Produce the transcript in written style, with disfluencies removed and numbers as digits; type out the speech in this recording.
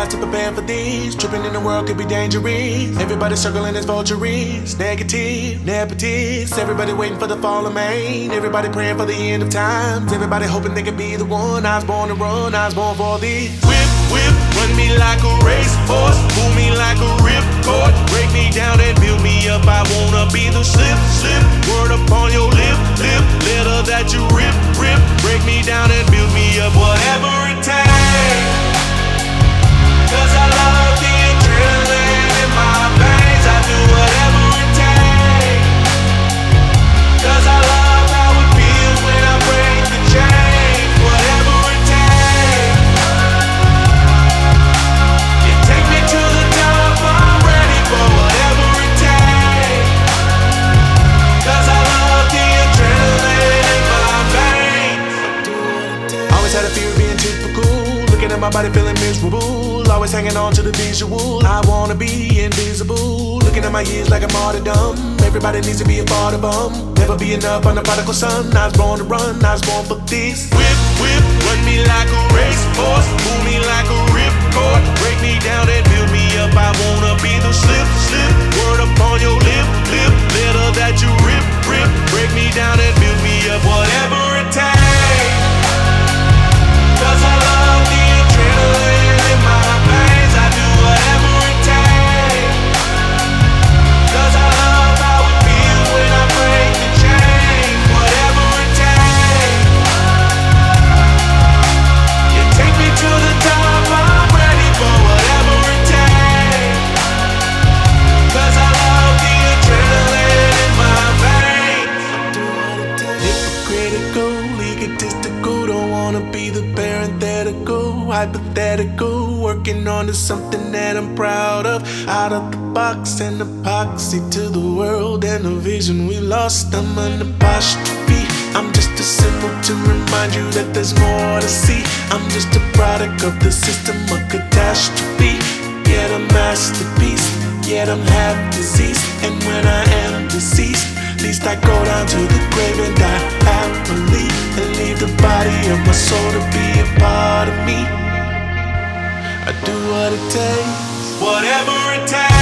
wise to prepare for these. Tripping in the world could be dangerous. Everybody circling as vultures. Negative, nepotist. Everybody waiting for the fall of man. Everybody praying for the end of times. Everybody hoping they can be the one. I was born to run, I was born for this. Whip, whip, run me like a racehorse. Pull me like a ripcord. Break me down and build me up. I wanna be the slip, slip. Word upon your lip, lip. Letter that you rip, rip. Break me down and build me up. Whatever it takes. 'Cause I love the adrenaline in my veins. I do whatever it takes. 'Cause I love how it feels when I break the chains. Whatever it takes. You take me to the top, I'm ready for whatever it takes. 'Cause I love the adrenaline in my veins. Always had a fear of being typical. Looking at my body feeling miserable. Always hanging on to the visual. I wanna be invisible. Looking at my years like a martyrdom. Everybody needs to be a part of them. Never be enough on the prodigal son. I was born to run, I was born for this. Whip, whip, run me like a racehorse. Pull me like a ripcord. Break me down and build me up. I wanna be the slip, slip. Word upon your lip, lip. Letter that you rip, rip. Break me down and build me up. Whatever it takes. 'Cause I love the adrenaline in my veins. I do whatever it takes. 'Cause I love how it feels when I break the chains. Whatever it takes. You take me to the top, I'm ready for whatever it takes. 'Cause I love the adrenaline in my veins. I do what it takes. Hypocritical, egotistical, don't wanna be the parenthetical, hypothetical, working on to something that I'm proud of. Out of the box and epoxy to the world and the vision we lost. I'm an apostrophe. I'm just a symbol to remind you that there's more to see. I'm just a product of the system of catastrophe. Yet a masterpiece, yet I'm half diseased. And when I am deceased, at least I go down to the grave and die happily, and leave the body of my soul to be a part of me. I do what it takes, whatever it takes.